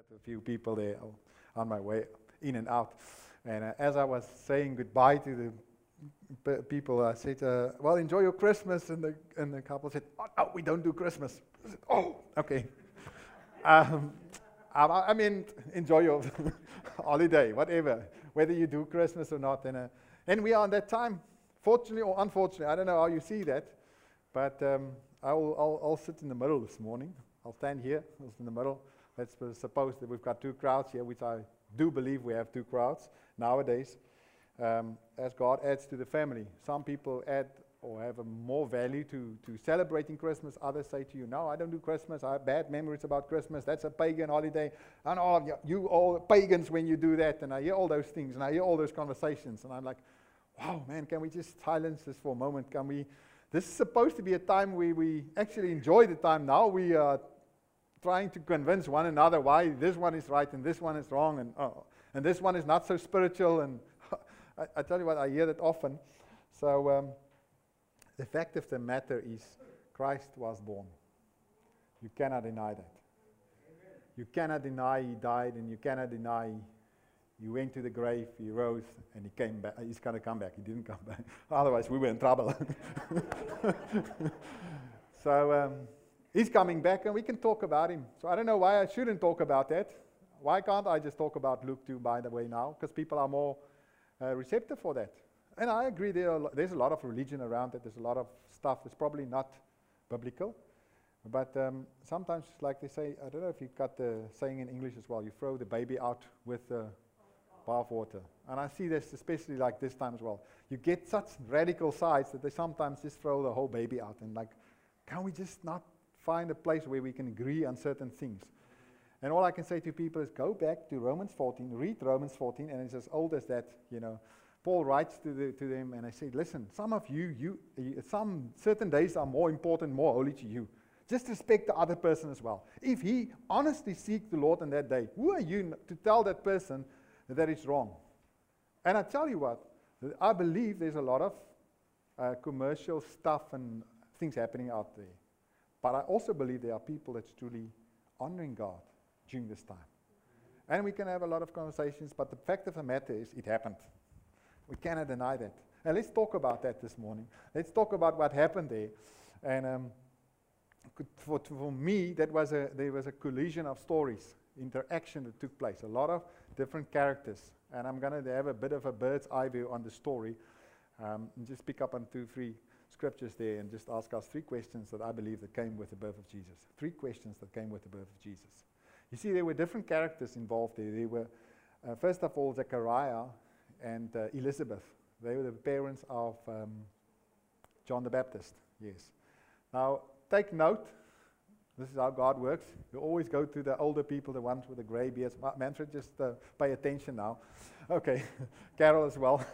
met a few people there on my way in and out. And as I was saying goodbye to the people, I said, well, enjoy your Christmas. And the couple said, oh, no, we don't do Christmas. I said, oh, okay. I mean, enjoy your holiday, whatever, whether you do Christmas or not. And we are in that time, fortunately or unfortunately. I don't know how you see that, but I'll sit in the middle this morning. I'll stand here, in the middle. Let's suppose that we've got two crowds here, which I do believe we have two crowds nowadays. As God adds to the family, some people add or have a more value to celebrating Christmas. Others say to you, no, I don't do Christmas. I have bad memories about Christmas. That's a pagan holiday. And all you all pagans when you do that. And I hear all those things, and I hear all those conversations. And I'm like, wow, man, can we just silence this for a moment? This is supposed to be a time where we actually enjoy the time. Now we are trying to convince one another why this one is right and this one is wrong, and this one is not so spiritual. And I tell you what, I hear that often. So the fact of the matter is, Christ was born. You cannot deny that. Amen. You cannot deny He died, and you cannot deny He went to the grave, He rose, and He came back. He's going to come back. He didn't come back. Otherwise, we were in trouble. So He's coming back, and we can talk about Him. So I don't know why I shouldn't talk about that. Why can't I just talk about Luke 2, by the way, now? Because people are more receptive for that. And I agree, there's a lot of religion around it. There's a lot of stuff that's probably not biblical. But sometimes, like they say, I don't know if you've got the saying in English as well, you throw the baby out with the bath water. And I see this especially like this time as well. You get such radical sides that they sometimes just throw the whole baby out. And like, can we just not find a place where we can agree on certain things? And all I can say to people is go back to Romans 14, read Romans 14, and it's as old as that, Paul writes to them, and I say, listen, some of you, some certain days are more important, more holy to you. Just respect the other person as well. If he honestly seeks the Lord on that day, who are you to tell that person that it's wrong? And I tell you what, I believe there's a lot of commercial stuff and things happening out there. But I also believe there are people that's truly honoring God during this time. And we can have a lot of conversations, but the fact of the matter is, it happened. We cannot deny that. And let's talk about that this morning. Let's talk about what happened there. And for me, there was a collision of stories, interaction that took place. A lot of different characters. And I'm going to have a bit of a bird's eye view on the story. And just pick up on 2-3 scriptures there and just ask us 3 questions that I believe that came with the birth of Jesus. 3 questions that came with the birth of Jesus. You see, there were different characters involved there. There were, first of all, Zechariah and Elizabeth. They were the parents of John the Baptist. Yes. Now, take note. This is how God works. You always go to the older people, the ones with the gray beards. Manfred, just pay attention now. Okay. Carol as well.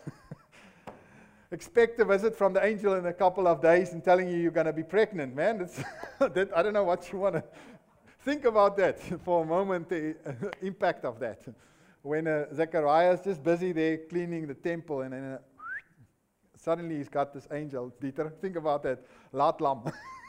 Expect a visit from the angel in a couple of days and telling you're going to be pregnant, man. I don't know what you want to think about that for a moment, the impact of that. When Zechariah is just busy there cleaning the temple, and then suddenly he's got this angel. Dieter, think about that. Laat lam.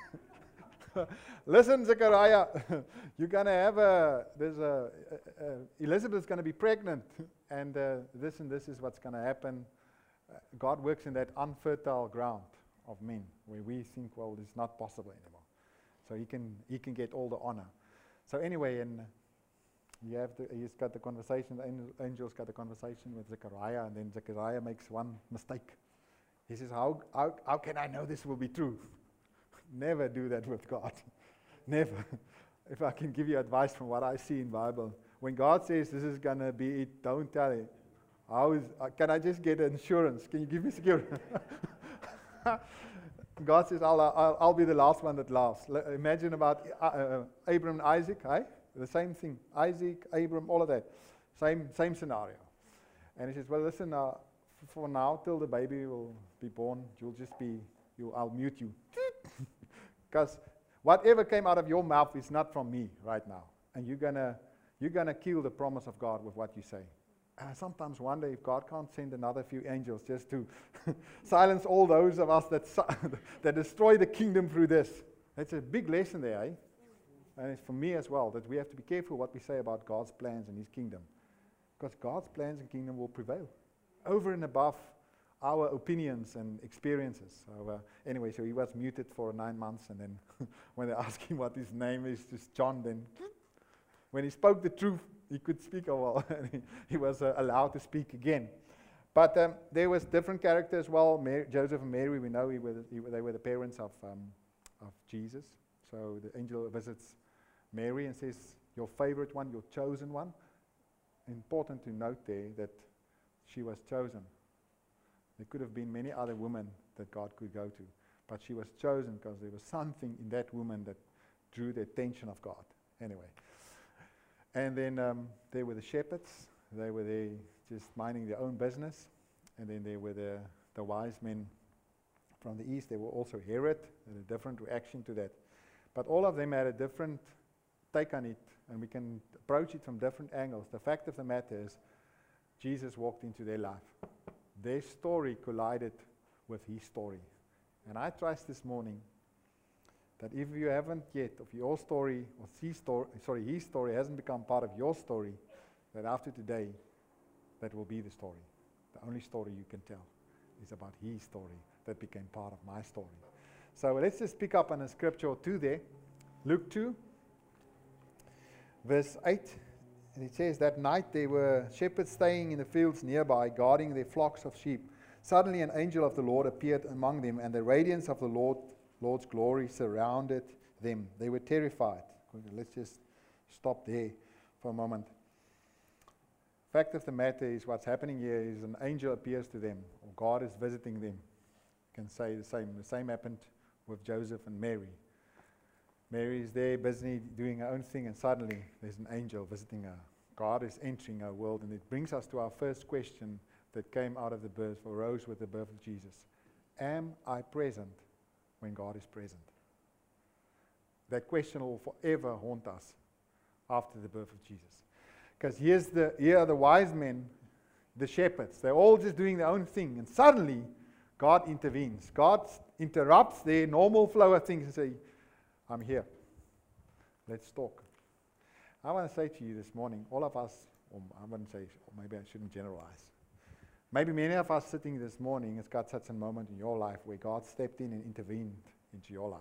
Listen, Zechariah, you're going to have Elizabeth's going to be pregnant, and this is what's going to happen. God works in that unfertile ground of men, where we think, well, it's not possible anymore. So he can get all the honor. So anyway, and he's got the conversation, the angel's got the conversation with Zechariah, and then Zechariah makes one mistake. He says, how can I know this will be true? Never do that with God. Never. If I can give you advice from what I see in the Bible, when God says this is going to be it, don't tell it. Can I just get insurance? Can you give me security? God says, I'll be the last one that laughs. Imagine about Abraham and Isaac, right? The same thing. Isaac, Abraham, all of that. Same scenario. And he says, well, listen, for now, till the baby will be born, I'll mute you. Because whatever came out of your mouth is not from me right now. And you're gonna kill the promise of God with what you say. And I sometimes wonder if God can't send another few angels just to silence all those of us that destroy the kingdom through this. It's a big lesson there, eh? and it's for me as well, that we have to be careful what we say about God's plans and His kingdom. Because God's plans and kingdom will prevail over and above our opinions and experiences. So anyway, so he was muted for 9 months, and then when they asked him what his name is, just John, then when he spoke the truth, he could speak. He was allowed to speak again. But there was different characters as well. Joseph and Mary, we know they were the parents of Jesus. So the angel visits Mary and says, your favorite one, your chosen one. Important to note there that she was chosen. There could have been many other women that God could go to, but she was chosen because there was something in that woman that drew the attention of God. Anyway. And then there were the shepherds. They were there just minding their own business. And then there were the wise men from the east. There were also Herod, had a different reaction to that. But all of them had a different take on it, and we can approach it from different angles. The fact of the matter is, Jesus walked into their life. Their story collided with his story. And I trust this morning that if you haven't yet, of your story, or his story hasn't become part of your story, that after today, that will be the story. The only story you can tell is about his story that became part of my story. So let's just pick up on a scripture or two there. Luke 2, verse 8. And it says, that night there were shepherds staying in the fields nearby, guarding their flocks of sheep. Suddenly an angel of the Lord appeared among them, and the radiance of the Lord's glory surrounded them. They were terrified. Let's just stop there for a moment. Fact of the matter is, what's happening here is an angel appears to them, or God is visiting them. You can say the same. The same happened with Joseph and Mary. Mary is there busy doing her own thing, and suddenly there's an angel visiting her. God is entering our world, and it brings us to our first question that came out of the birth, or rose with the birth of Jesus. Am I present when God is present? That question will forever haunt us after the birth of Jesus. Because here are the wise men, the shepherds. They're all just doing their own thing, and suddenly God intervenes. God interrupts their normal flow of things and says, I'm here. Let's talk. I want to say to you this morning, all of us, or I wouldn't say, or maybe I shouldn't generalize. Maybe many of us sitting this morning has got such a moment in your life where God stepped in and intervened into your life.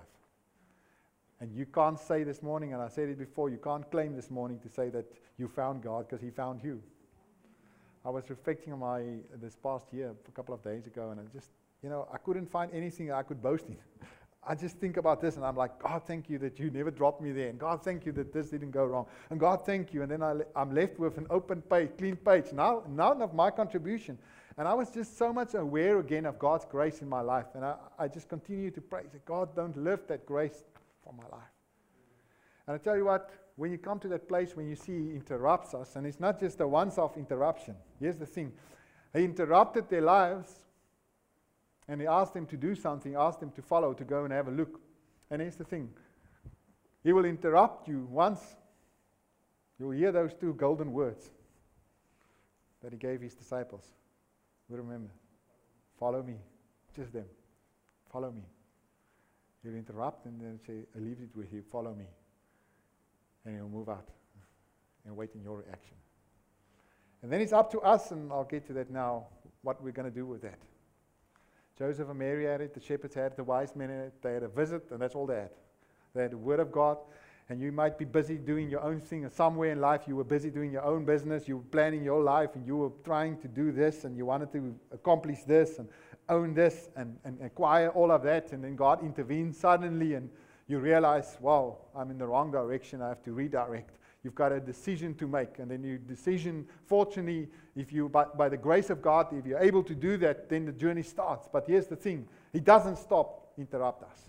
And you can't say this morning, and I said it before, you can't claim this morning to say that you found God because he found you. I was reflecting on this past year, a couple of days ago, and I just, I couldn't find anything I could boast in. I just think about this, and I'm like, God, thank you that you never dropped me there. And God, thank you that this didn't go wrong. And God, thank you. And then I'm left with an open page, clean page. Now, none of my contribution. And I was just so much aware again of God's grace in my life. And I just continue to pray that God, don't lift that grace from my life. And I tell you what, when you come to that place when you see He interrupts us, and it's not just a once-off interruption. Here's the thing. He interrupted their lives, and he asked them to do something, asked them to follow, to go and have a look. And here's the thing. He will interrupt you once. You'll hear those two golden words that he gave his disciples. We remember. Follow me. Just them. Follow me. He'll interrupt and then say, I leave it with you. Follow me. And he'll move out and wait in your reaction. And then it's up to us, and I'll get to that now, what we're going to do with that. Joseph and Mary had it, the shepherds had it, the wise men had it, they had a visit, and that's all they had. They had the word of God, and you might be busy doing your own thing, and somewhere in life you were busy doing your own business, you were planning your life, and you were trying to do this, and you wanted to accomplish this, and own this, and acquire all of that, and then God intervenes suddenly, and you realize, wow, I'm in the wrong direction, I have to redirect. You've got a decision to make, and then your decision, fortunately, if you, by the grace of God, if you're able to do that, then the journey starts. But here's the thing, He doesn't stop, interrupt us.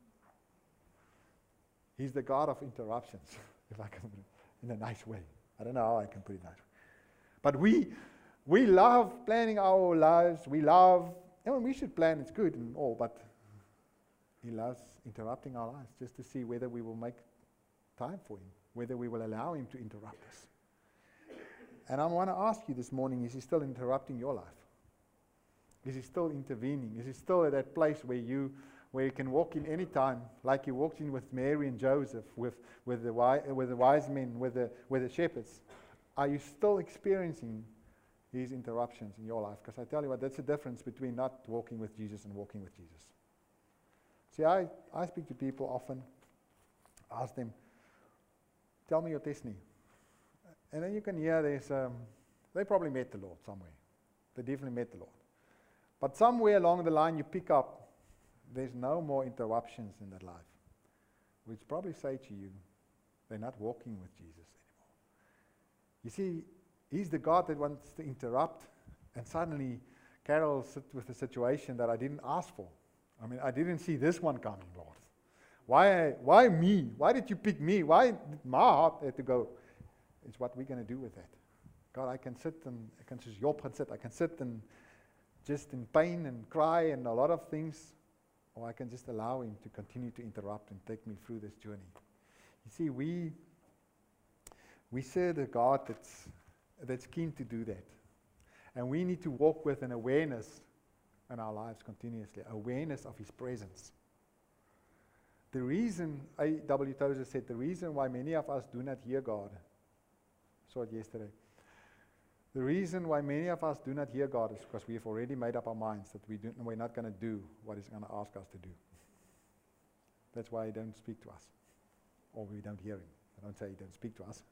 He's the God of interruptions, if I can put it in a nice way. I don't know how I can put it nice. But we love planning our lives, we should plan, it's good and all, but He loves interrupting our lives just to see whether we will make time for Him, whether we will allow Him to interrupt us. And I want to ask you this morning, is He still interrupting your life? Is He still intervening? Is He still at that place where where you can walk in any time, like you walked in with Mary and Joseph, with the wise men, with the shepherds? Are you still experiencing these interruptions in your life? Because I tell you what, that's the difference between not walking with Jesus and walking with Jesus. See, I speak to people often, ask them, tell me your testimony. And then you can hear they probably met the Lord somewhere. They definitely met the Lord. But somewhere along the line you pick up, there's no more interruptions in that life. Which probably say to you, they're not walking with Jesus anymore. You see, He's the God that wants to interrupt, and suddenly Carol sit with a situation that I didn't ask for. I mean, I didn't see this one coming, Lord. Why me? Why did you pick me? Why did my heart have to go? It's what we're going to do with that. God, I can sit and I can just Job can sit. I can sit and just in pain and cry and a lot of things, or I can just allow Him to continue to interrupt and take me through this journey. You see, we serve a God that's keen to do that, and we need to walk with an awareness in our lives continuously, awareness of His presence. The reason, A.W. Tozer said, the reason why many of us do not hear God, I saw it yesterday, the reason why many of us do not hear God is because we have already made up our minds that we're not going to do what He's going to ask us to do. That's why He don't speak to us, or we don't hear Him. I don't say He don't speak to us.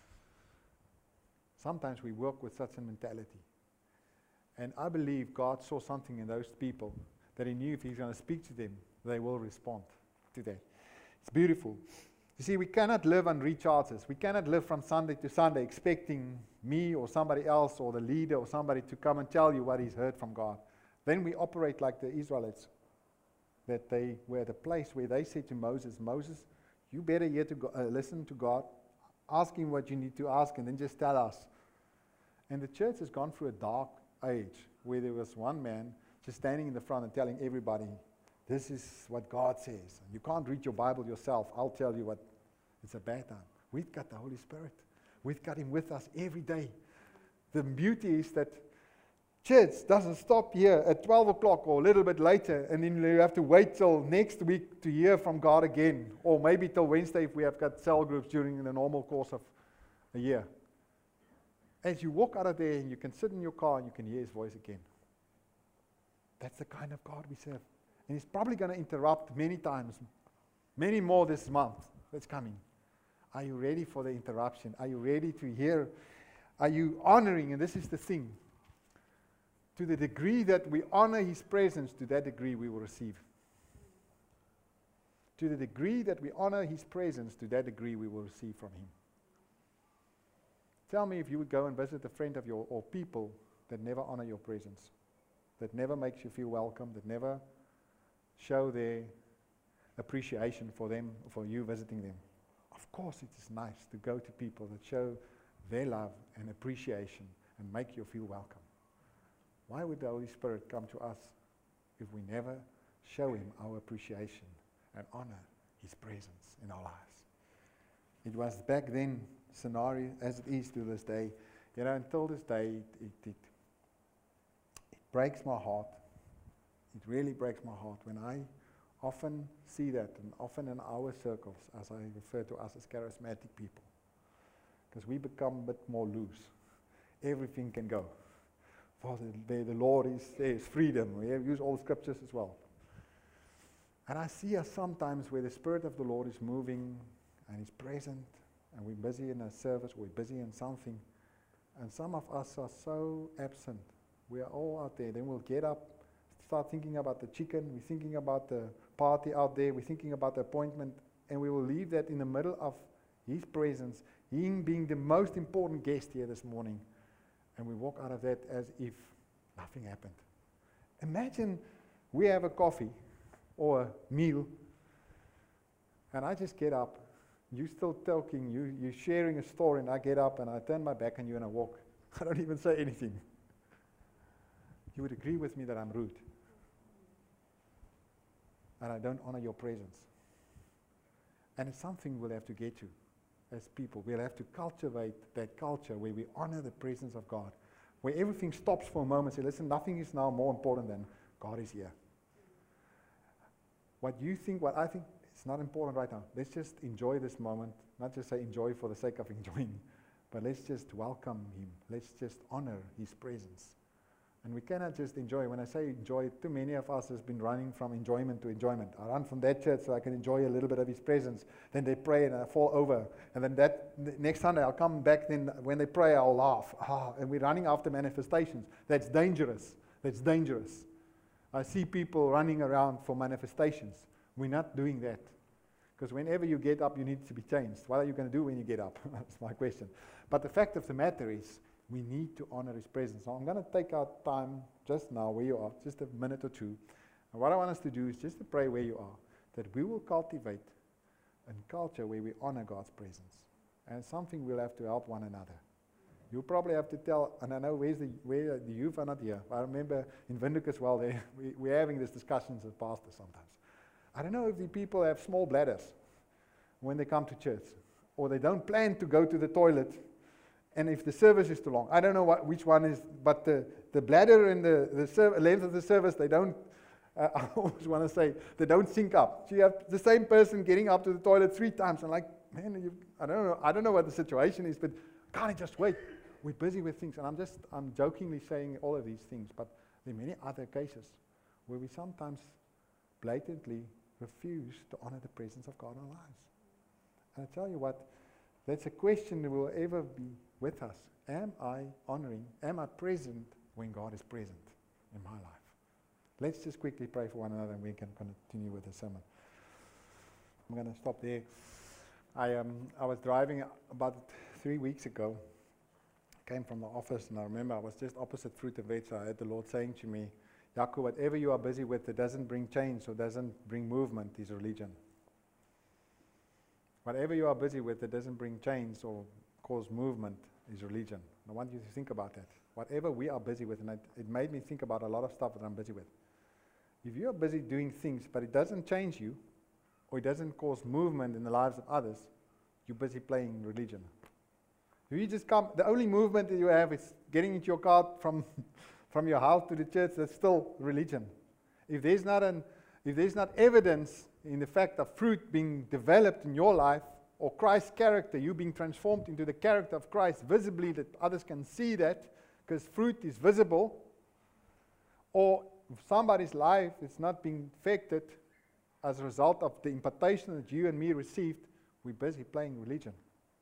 Sometimes we work with such a mentality. And I believe God saw something in those people that He knew if He's going to speak to them, they will respond to that. It's beautiful. You see, we cannot live on recharges. We cannot live from Sunday to Sunday expecting me or somebody else or the leader or somebody to come and tell you what he's heard from God. Then we operate like the Israelites, that they were at a place where they said to Moses, Moses, you better listen to God, ask Him what you need to ask, and then just tell us. And the church has gone through a dark age where there was one man just standing in the front and telling everybody, this is what God says. You can't read your Bible yourself. I'll tell you what. It's a bad time. We've got the Holy Spirit. We've got Him with us every day. The beauty is that church doesn't stop here at 12 o'clock or a little bit later, and then you have to wait till next week to hear from God again, or maybe till Wednesday if we have got cell groups during the normal course of a year. As you walk out of there, you can sit in your car and you can hear His voice again. That's the kind of God we serve. And He's probably going to interrupt many times, many more this month that's coming. Are you ready for the interruption? Are you ready to hear? Are you honoring? And this is the thing. To the degree that we honor His presence, to that degree we will receive. To the degree that we honor His presence, to that degree we will receive from Him. Tell me if you would go and visit a friend of yours or people that never honor your presence, that never makes you feel welcome, that never show their appreciation for them, for you visiting them. Of course it is nice to go to people that show their love and appreciation and make you feel welcome. Why would the Holy Spirit come to us if we never show Him our appreciation and honor His presence in our lives? It was back then scenario as it is to this day. You know, until this day, it breaks my heart. It really breaks my heart when I often see that, and often in our circles, as I refer to us as charismatic people, because we become a bit more loose. Everything can go. For the Lord says freedom. We have used all the scriptures as well. And I see us sometimes where the Spirit of the Lord is moving and He's present, and we're busy in a service, we're busy in something, and some of us are so absent. We are all out there. Then we'll get up, start thinking about the chicken, we're thinking about the party out there, we're thinking about the appointment, and we will leave that in the middle of His presence, Him being the most important guest here this morning, and we walk out of that as if nothing happened. Imagine we have a coffee or a meal, and I just get up, you're still talking, you're sharing a story, and I get up and I turn my back on you and I walk. I don't even say anything. You would agree with me that I'm rude. And I don't honor your presence. And it's something we'll have to get to as people. We'll have to cultivate that culture where we honor the presence of God, where everything stops for a moment and say, listen, nothing is now more important than God is here. what you think, what I think, it's not important right now. Let's just enjoy this moment. Not just say enjoy for the sake of enjoying, but let's just welcome him. Let's just honor his presence. And we cannot just enjoy. When I say enjoy, too many of us has been running from enjoyment to enjoyment. I run from that church so I can enjoy a little bit of his presence. Then they pray and I fall over. And then the next Sunday I'll come back. Then when they pray, I'll laugh. And we're running after manifestations. That's dangerous. That's dangerous. I see people running around for manifestations. We're not doing that. Because whenever you get up, you need to be changed. What are you going to do when you get up? That's my question. But the fact of the matter is, we need to honor his presence. So I'm going to take our time just now where you are, just a minute or two. And what I want us to do is just to pray where you are, that we will cultivate a culture where we honor God's presence. And it's something we'll have to help one another. You'll probably have to tell, and I know where the youth are not here. I remember in Windhoek as well, we're having these discussions as pastors sometimes. I don't know if the people have small bladders when they come to church, or they don't plan to go to the toilet. And if the service is too long, I don't know which one is, but the bladder and the length of the service, they don't, I always want to say, they don't sync up. So you have the same person getting up to the toilet 3 times, and like, man, I don't know what the situation is, but can't I just wait? We're busy with things, and I'm jokingly saying all of these things, but there are many other cases where we sometimes blatantly refuse to honor the presence of God in our lives. And I tell you what, that's a question that will ever be with us. Am I present when God is present in my life? Let's just quickly pray for one another and we can continue with the sermon. I'm going to stop there. I was driving about 3 weeks ago. I came from the office and I remember I was just opposite Fruit and Veg. So I had the Lord saying to me, Jaco, whatever you are busy with that doesn't bring change or doesn't bring movement is religion. Whatever you are busy with that doesn't bring change or cause movement is religion. I want you to think about that. Whatever we are busy with, and it made me think about a lot of stuff that I'm busy with. If you are busy doing things, but it doesn't change you, or it doesn't cause movement in the lives of others, you're busy playing religion. If you just come, the only movement that you have is getting into your car from your house to the church, that's still religion. If there's not evidence in the fact of fruit being developed in your life, or Christ's character, you being transformed into the character of Christ visibly, that others can see that, because fruit is visible, or if somebody's life is not being affected as a result of the impartation that you and me received, we're busy playing religion.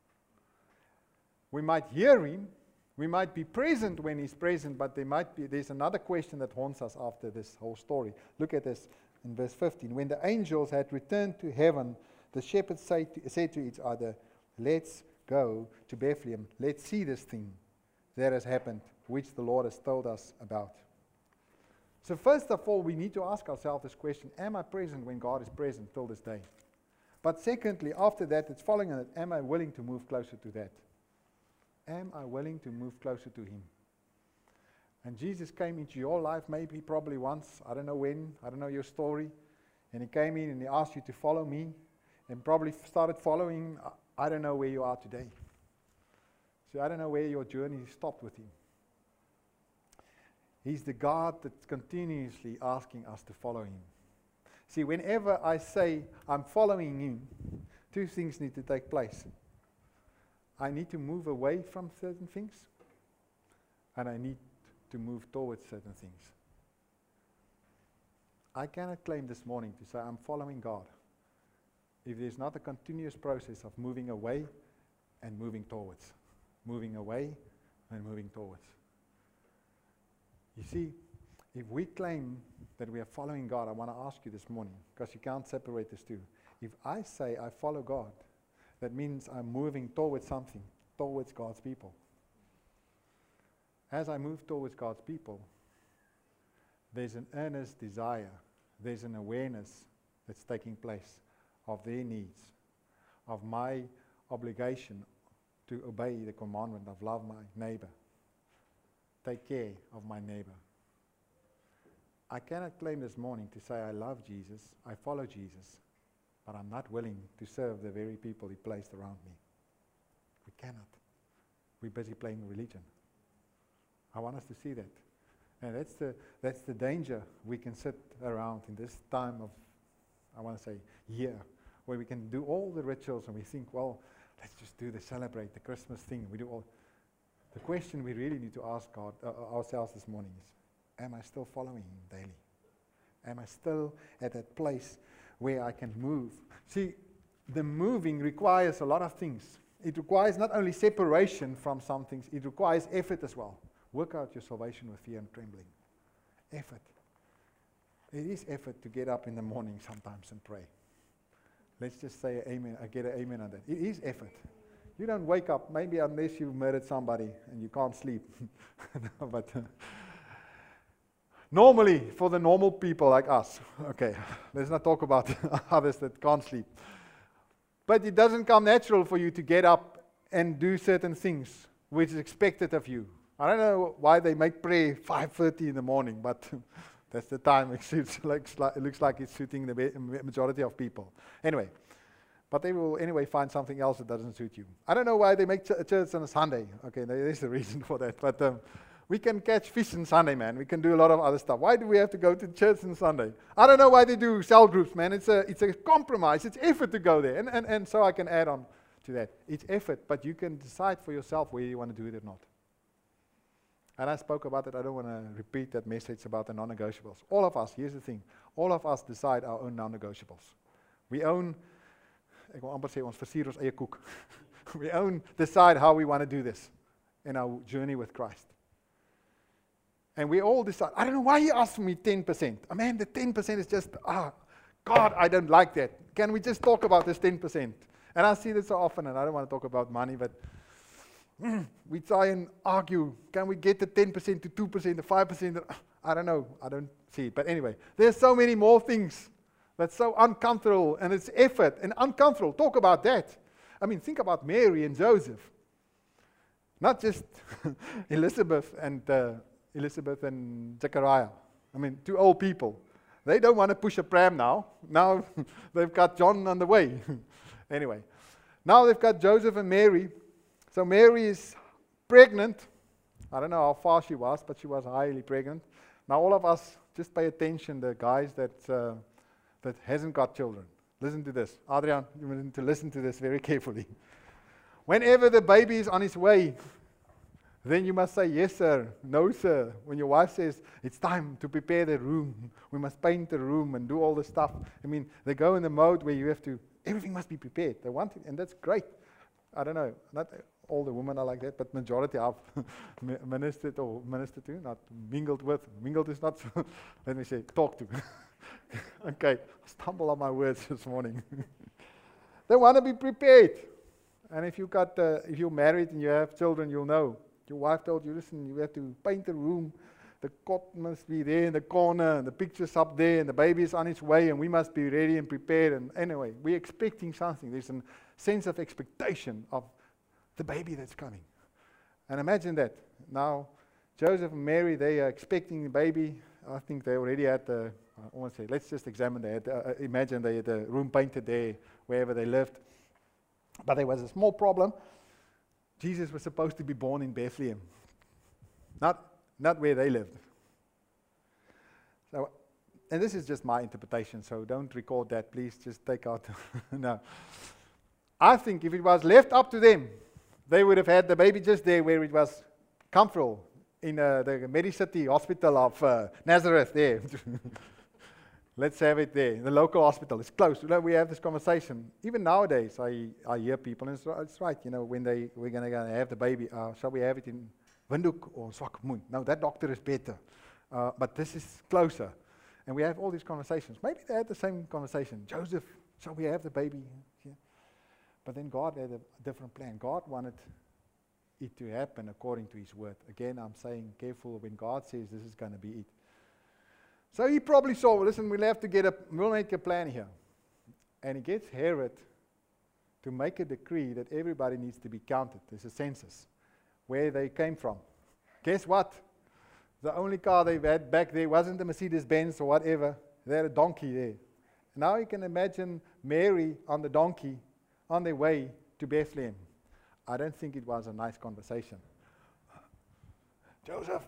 We might hear him, we might be present when he's present, but there's another question that haunts us after this whole story. Look at this in verse 15. When the angels had returned to heaven, the shepherds said to each other, let's go to Bethlehem. Let's see this thing that has happened, which the Lord has told us about. So first of all, we need to ask ourselves this question, am I present when God is present till this day? But secondly, after that, it's following on it, am I willing to move closer to that? Am I willing to move closer to him? And Jesus came into your life maybe probably once, I don't know when, I don't know your story, and he came in and he asked you to follow me, and probably started following. I don't know where you are today. So I don't know where your journey stopped with him. He's the God that's continuously asking us to follow him. See, whenever I say I'm following him, 2 things need to take place. I need to move away from certain things, and I need to move towards certain things. I cannot claim this morning to say I'm following God if there's not a continuous process of moving away and moving towards. Moving away and moving towards. You see, if we claim that we are following God, I want to ask you this morning, because you can't separate these two. If I say I follow God, that means I'm moving towards something, towards God's people. As I move towards God's people, there's an earnest desire, there's an awareness that's taking place of their needs, of my obligation to obey the commandment of love my neighbor, take care of my neighbor. I cannot claim this morning to say I love Jesus, I follow Jesus, but I'm not willing to serve the very people he placed around me. We cannot. We're busy playing religion. I want us to see that. And that's the danger we can sit around in this time of, I want to say year, where we can do all the rituals and we think, well, let's just celebrate the Christmas thing. We do all. The question we really need to ask God ourselves this morning is, am I still following Him daily? Am I still at that place where I can move? See, the moving requires a lot of things. It requires not only separation from some things, it requires effort as well. Work out your salvation with fear and trembling. Effort. It is effort to get up in the morning sometimes and pray. Let's just say amen. I get an amen on that. It is effort. You don't wake up, maybe unless you've murdered somebody and you can't sleep. No, but normally, for the normal people like us, okay, let's not talk about others that can't sleep. But it doesn't come natural for you to get up and do certain things which is expected of you. I don't know why they make prayer 5:30 in the morning, but that's the time it looks like it's suiting the majority of people. Anyway, but they will anyway find something else that doesn't suit you. I don't know why they make church on a Sunday. Okay, there is a reason for that. But we can catch fish on Sunday, man. We can do a lot of other stuff. Why do we have to go to church on Sunday? I don't know why they do cell groups, man. It's a compromise. It's effort to go there. And so I can add on to that. It's effort, but you can decide for yourself whether you want to do it or not. And I spoke about it. I don't want to repeat that message about the non-negotiables. All of us, here's the thing. All of us decide our own non-negotiables. We own, ek wil amper sê, ons versier ons eie koek. We decide how we want to do this in our journey with Christ. And we all decide, I don't know why you asked me 10%. Oh man, the 10% is just, God, I don't like that. Can we just talk about this 10%? And I see this so often, and I don't want to talk about money, but we try and argue, can we get the 10% to 2%, the 5%? I don't know. I don't see it. But anyway, there's so many more things that's so uncomfortable, and it's effort and uncomfortable. Talk about that. I mean, think about Mary and Joseph. Not just Elizabeth and Zechariah. I mean, two old people. They don't want to push a pram now. Now they've got John on the way. Anyway, now they've got Joseph and Mary. So Mary is pregnant. I don't know how far she was, but she was highly pregnant. Now all of us, just pay attention, the guys that hasn't got children. Listen to this. Adrian, you need to listen to this very carefully. Whenever the baby is on his way, then you must say, yes, sir, no, sir. When your wife says, it's time to prepare the room, we must paint the room and do all the stuff. I mean, they go in the mode where you have to, everything must be prepared. They want it, and that's great. I don't know, not all the women are like that, but majority I've ministered to, not mingled with. Mingled is not, let me say, talk to. Okay, stumble on my words this morning. They want to be prepared. And if you're married and you have children, you'll know. Your wife told you, listen, you have to paint the room. The cot must be there in the corner, and the picture's up there, and the baby is on its way, and we must be ready and prepared. And anyway, we're expecting something. There's a sense of expectation of the baby that's coming. And imagine that. Now, Joseph and Mary, they are expecting the baby. I think they already had the, I want to say, let's just examine that. Imagine they had the room painted there, wherever they lived. But there was a small problem. Jesus was supposed to be born in Bethlehem, not where they lived. So, and this is just my interpretation, so don't record that. Please just take out. No. I think if it was left up to them, they would have had the baby just there where it was comfortable, in the Medicity Hospital of Nazareth there. Let's have it there. The local hospital is close. We have this conversation. Even nowadays, I hear people, and it's right, you know, when we're going to have the baby, shall we have it in Windhoek or Swakopmund? No, that doctor is better. But this is closer. And we have all these conversations. Maybe they had the same conversation. Joseph, shall we have the baby here? But then God had a different plan. God wanted it to happen according to His word. Again, I'm saying careful when God says this is going to be it. So he probably saw, listen, we'll make a plan here. And he gets Herod to make a decree that everybody needs to be counted. There's a census, where they came from. Guess what? The only car they had back there wasn't a Mercedes-Benz or whatever. They had a donkey there. Now you can imagine Mary on the donkey on their way to Bethlehem. I don't think it was a nice conversation. Joseph,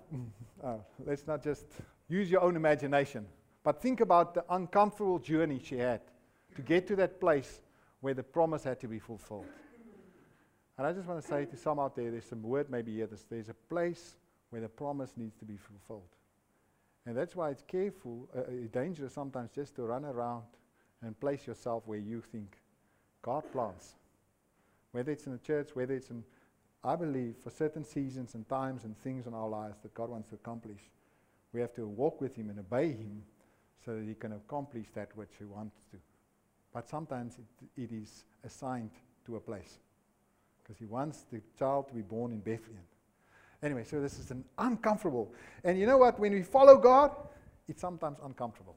let's not just use your own imagination, but think about the uncomfortable journey she had to get to that place where the promise had to be fulfilled. And I just want to say to some out there, there's some word maybe here, there's a place where the promise needs to be fulfilled. And that's why it's dangerous sometimes just to run around and place yourself where you think God plans. Whether it's in the church, whether it's in, I believe for certain seasons and times and things in our lives that God wants to accomplish, we have to walk with Him and obey Him so that He can accomplish that which He wants to. But sometimes it is assigned to a place because He wants the child to be born in Bethlehem. Anyway, so this is an uncomfortable. And you know what? When we follow God, it's sometimes uncomfortable.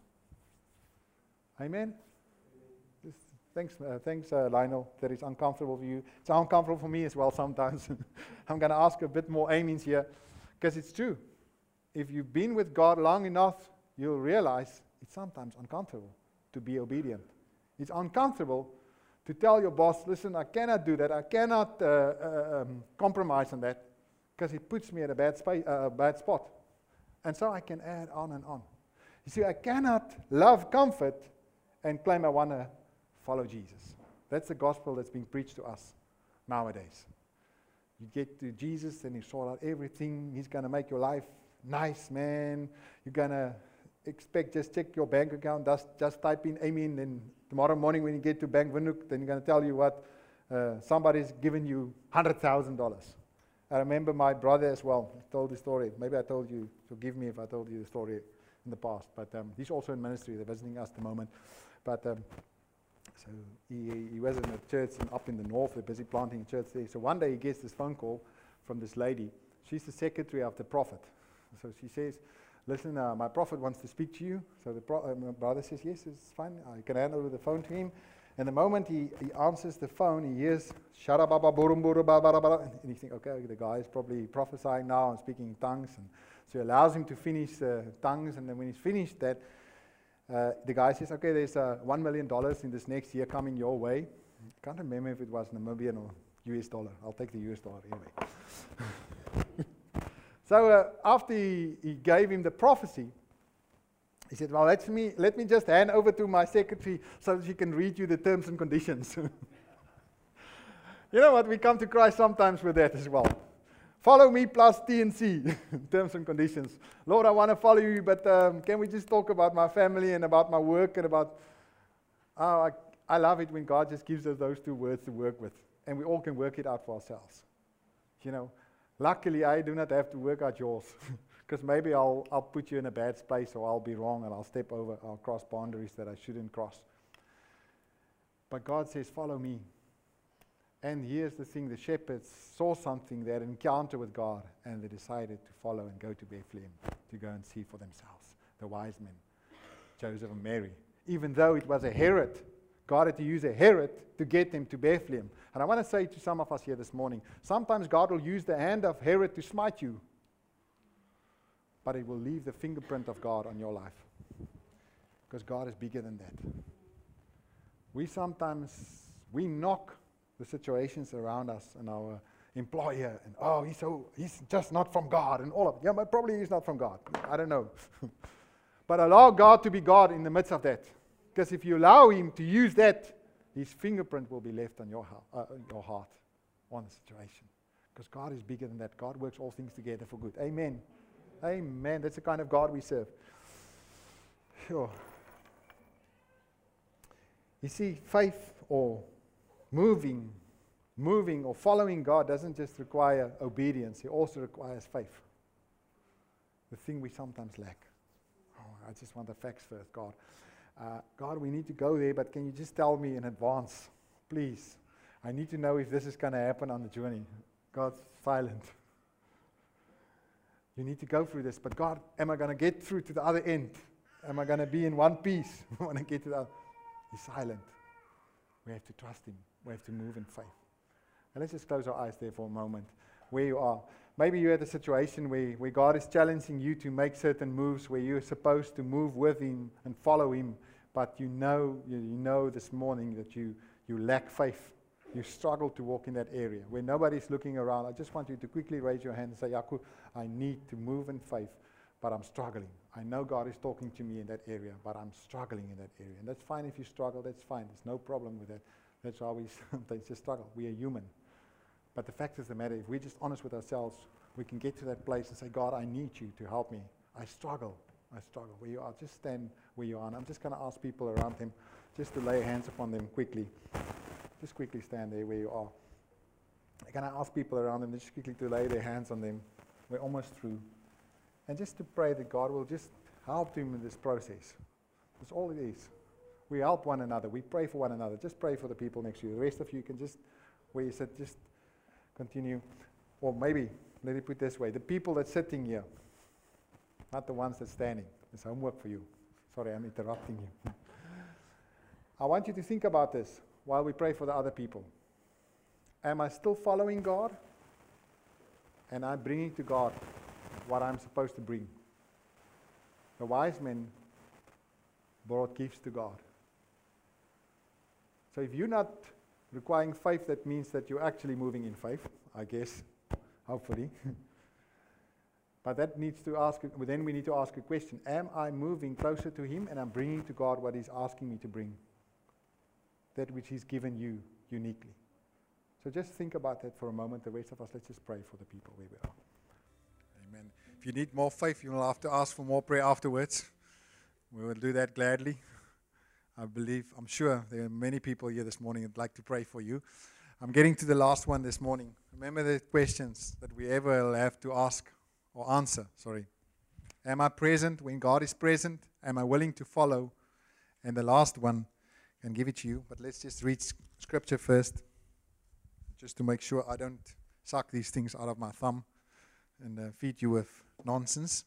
Amen? Thanks, Lionel. That is uncomfortable for you. It's uncomfortable for me as well sometimes. I'm going to ask a bit more amens here because it's true. If you've been with God long enough, you'll realize it's sometimes uncomfortable to be obedient. It's uncomfortable to tell your boss, listen, I cannot do that. I cannot compromise on that because it puts me at a bad spot. And so I can add on and on. You see, I cannot love comfort and claim I want to follow Jesus. That's the gospel that's being preached to us nowadays. You get to Jesus and He sort out everything. He's going to make your life nice, man. You're going to just check your bank account, just type in amen, and tomorrow morning when you get to Bank Windhoek, then you're going to tell you what somebody's given you $100,000. I remember my brother as well. I told the story. Maybe I told you, forgive me if I told you the story in the past, but he's also in ministry. They're visiting us at the moment. But so he was in a church up in the north. They're busy planting a church there. So one day he gets this phone call from this lady. She's the secretary of the prophet. So she says, listen, my prophet wants to speak to you. So my brother says, yes, it's fine. I can hand over the phone to him. And the moment he answers the phone, he hears, and he thinks, okay, the guy is probably prophesying now and speaking in tongues. And so he allows him to finish tongues. And then when he's finished that, the guy says, okay, there's $1 million in this next year coming your way. I can't remember if it was Namibian or US dollar. I'll take the US dollar anyway. So after he gave him the prophecy, he said, well, let me just hand over to my secretary so that she can read you the terms and conditions. You know what? We come to Christ sometimes with that as well. Follow me plus T and C, terms and conditions. Lord, I want to follow you, but can we just talk about my family and about my work and about... I love it when God just gives us those two words to work with, and we all can work it out for ourselves. You know, luckily I do not have to work out yours, because maybe I'll put you in a bad place, or I'll be wrong, and I'll cross boundaries that I shouldn't cross. But God says, follow me. And here's the thing, the shepherds saw something, they had an encounter with God, and they decided to follow and go to Bethlehem to go and see for themselves, the wise men, Joseph and Mary. Even though it was a Herod, God had to use a Herod to get them to Bethlehem. And I want to say to some of us here this morning, sometimes God will use the hand of Herod to smite you, but it will leave the fingerprint of God on your life, because God is bigger than that. We knock the situations around us and our employer, and he's just not from God, and all of it. Yeah, but probably he's not from God. I don't know. But allow God to be God in the midst of that. Because if you allow Him to use that, His fingerprint will be left on your heart on the situation. Because God is bigger than that. God works all things together for good. Amen. Amen. That's the kind of God we serve. Sure. You see, faith or moving or following God doesn't just require obedience. It also requires faith. The thing we sometimes lack. I just want the facts first, God. God, we need to go there, but can you just tell me in advance, please? I need to know if this is going to happen on the journey. God's silent. You need to go through this, but God, am I going to get through to the other end? Am I going to be in one piece when I get to the other? He's silent. We have to trust Him. We have to move in faith. And let's just close our eyes there for a moment. Where you are. Maybe you're at a situation where God is challenging you to make certain moves, where you're supposed to move with Him and follow Him, but you know this morning that you lack faith. You struggle to walk in that area where nobody's looking around. I just want you to quickly raise your hand and say, Yaku, I need to move in faith, but I'm struggling. I know God is talking to me in that area, but I'm struggling in that area. And that's fine if you struggle, that's fine. There's no problem with that. That's why we sometimes just struggle. We are human. But the fact is the matter, if we're just honest with ourselves, we can get to that place and say, God, I need you to help me. I struggle. Where you are, just stand where you are. And I'm just going to ask people around him just to lay hands upon them quickly. Just quickly stand there where you are. Can I ask people around them just quickly to lay their hands on them? We're almost through. And just to pray that God will just help them in this process. That's all it is. We help one another. We pray for one another. Just pray for the people next to you. The rest of you can just, where you sit, just continue. Or maybe, let me put it this way, the people that's sitting here, not the ones that's standing. There's homework for you. Sorry, I'm interrupting you. I want you to think about this while we pray for the other people. Am I still following God? And I'm bringing to God what I'm supposed to bring. The wise men brought gifts to God. So if you're not requiring faith, that means that you're actually moving in faith, I guess, hopefully. But that needs to ask, then we need to ask a question. Am I moving closer to Him and I'm bringing to God what He's asking me to bring? That which He's given you uniquely. So just think about that for a moment. The rest of us, let's just pray for the people where we are. Amen. If you need more faith, you will have to ask for more prayer afterwards. We will do that gladly. I'm sure there are many people here this morning who'd like to pray for you. I'm getting to the last one this morning. Remember the questions that we ever will have to ask or answer. Am I present when God is present? Am I willing to follow? And the last one, I can give it to you, but let's just read scripture first, just to make sure I don't suck these things out of my thumb and feed you with nonsense.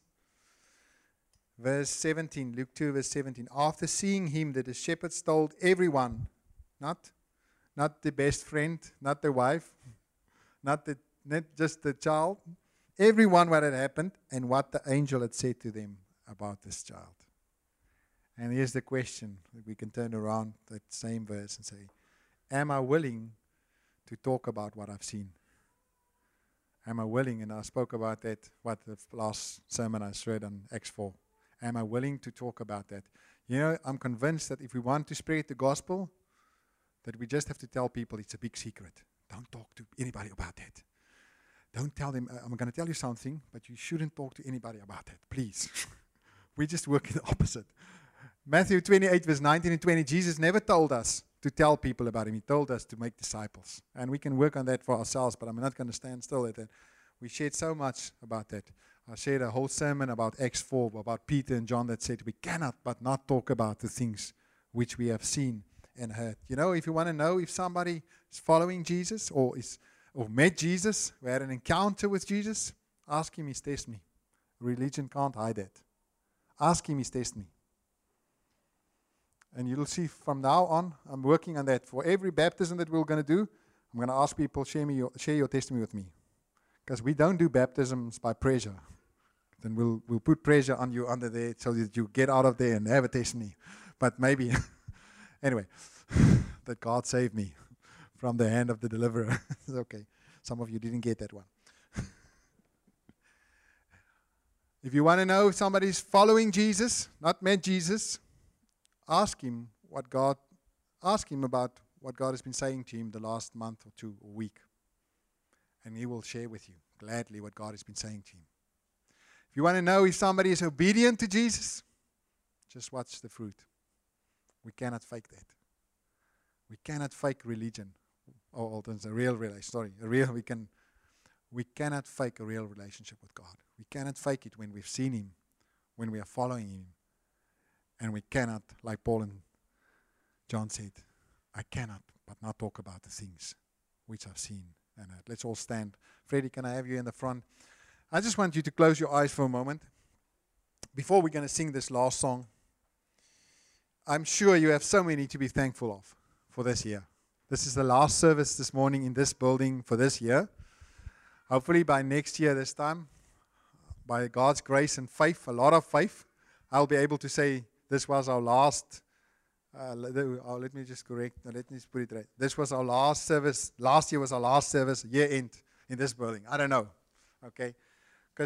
Verse 17, Luke 2, verse 17. After seeing him, the shepherds told everyone, not the best friend, not the wife, not just the child, everyone what had happened and what the angel had said to them about this child. And here's the question that we can turn around that same verse and say, am I willing to talk about what I've seen? Am I willing? And I spoke about that, the last sermon I shared on Acts 4. Am I willing to talk about that? You know, I'm convinced that if we want to spread the gospel, that we just have to tell people it's a big secret. Don't talk to anybody about that. Don't tell them, I'm going to tell you something, but you shouldn't talk to anybody about that, please. We just work in the opposite. Matthew 28, verse 19 and 20, Jesus never told us to tell people about Him. He told us to make disciples. And we can work on that for ourselves, but I'm not going to stand still at that. We shared so much about that. I shared a whole sermon about Acts 4, about Peter and John that said we cannot but not talk about the things which we have seen and heard. You know, if you want to know if somebody is following Jesus or met Jesus, or had an encounter with Jesus, ask him his testimony. Religion can't hide that. Ask him his testimony. And you'll see from now on, I'm working on that. For every baptism that we're going to do, I'm going to ask people, share your testimony with me. Because we don't do baptisms by pressure. Then we'll put pressure on you under there so that you get out of there and have a testimony. But maybe, anyway, that God saved me from the hand of the deliverer. It's okay. Some of you didn't get that one. If you want to know if somebody's following Jesus, not met Jesus, ask him about what God has been saying to him the last month or two or week. And he will share with you gladly what God has been saying to him. If you want to know if somebody is obedient to Jesus, just watch the fruit. We cannot fake that. We cannot fake religion. There's a real relationship. We cannot fake a real relationship with God. We cannot fake it when we've seen Him, when we are following Him. And we cannot, like Paul and John said, I cannot but not talk about the things which I've seen. And let's all stand. Freddie, can I have you in the front? I just want you to close your eyes for a moment. Before we're going to sing this last song, I'm sure you have so many to be thankful of for this year. This is the last service this morning in this building for this year. Hopefully by next year this time, by God's grace and faith, a lot of faith, I'll be able to say this was our last, let me just put it right. This was our last service, last year was our last service, year end in this building. I don't know, okay? Because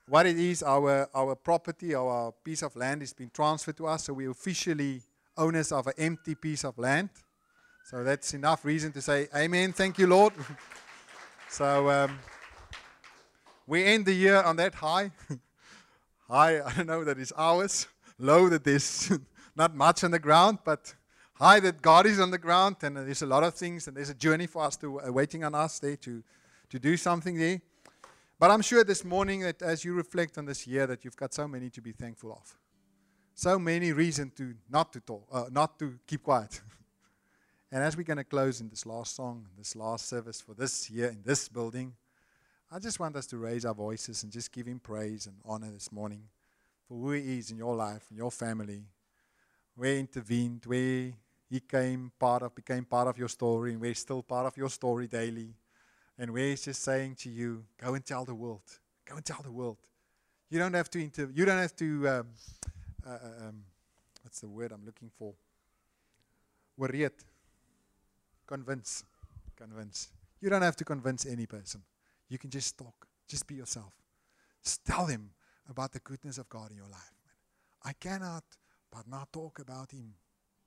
what it is, our property, our piece of land is being transferred to us, so we're officially owners of an empty piece of land. So that's enough reason to say, amen, thank you, Lord. So we end the year on that high. High, I don't know that it's ours. Low that there's not much on the ground, but high that God is on the ground, and there's a lot of things, and there's a journey for us to waiting on us there to do something there. But I'm sure this morning that as you reflect on this year, that you've got so many to be thankful of. So many reasons to not to talk, not to keep quiet. And as we're going to close in this last song, this last service for this year in this building, I just want us to raise our voices and just give Him praise and honor this morning for who He is in your life, in your family, where He intervened, where He became part of your story, and where He's still part of your story daily, and where He's just saying to you, go and tell the world. Go and tell the world. You don't have to what's the word I'm looking for? Worried. Convince. You don't have to convince any person. You can just talk. Just be yourself. Just tell them about the goodness of God in your life. I cannot but not talk about Him.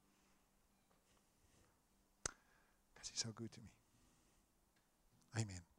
Because He's so good to me. Amen.